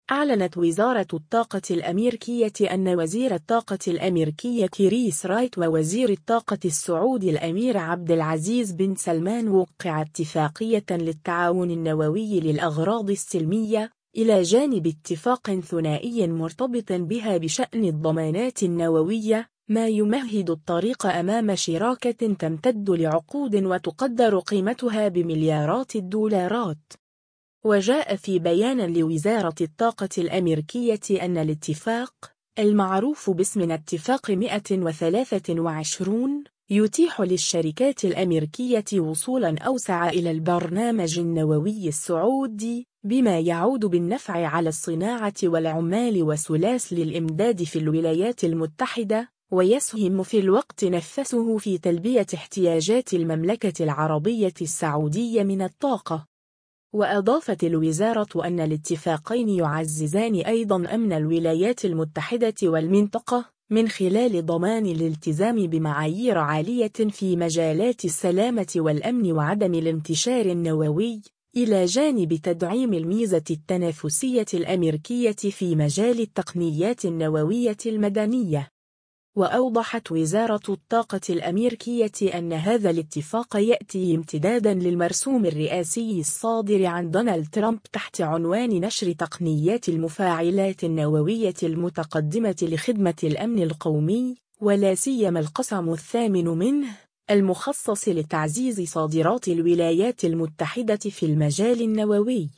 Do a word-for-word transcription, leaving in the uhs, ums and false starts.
أعلنت وزارة الطاقة الأمريكية أن وزير الطاقة الأمريكي كريس رايت ووزير الطاقة السعودي الأمير عبد العزيز بن سلمان وقعا اتفاقية للتعاون النووي للأغراض السلمية، إلى جانب اتفاق ثنائي مرتبط بها بشأن الضمانات النووية، ما يمهد الطريق أمام شراكة تمتد لعقود وتقدر قيمتها بمليارات الدولارات. وجاء في بيان لوزارة الطاقة الأمريكية أن الاتفاق، المعروف باسم اتفاق مئة وثلاثة وعشرين، يتيح للشركات الأمريكية وصولاً أوسع إلى البرنامج النووي السعودي، بما يعود بالنفع على الصناعة والعمال وسلاسل الإمداد في الولايات المتحدة، ويسهم في الوقت نفسه في تلبية احتياجات المملكة العربية السعودية من الطاقة. وأضافت الوزارة أن الاتفاقين يعززان أيضاً أمن الولايات المتحدة والمنطقة، من خلال ضمان الالتزام بمعايير عالية في مجالات السلامة والأمن وعدم الانتشار النووي، إلى جانب تدعيم الميزة التنافسية الأمريكية في مجال التقنيات النووية المدنية. وأوضحت وزارة الطاقة الأمريكية أن هذا الاتفاق يأتي امتداداً للمرسوم الرئاسي الصادر عن دونالد ترامب تحت عنوان نشر تقنيات المفاعلات النووية المتقدمة لخدمة الأمن القومي، ولا سيما القسم الثامن منه، المخصص لتعزيز صادرات الولايات المتحدة في المجال النووي.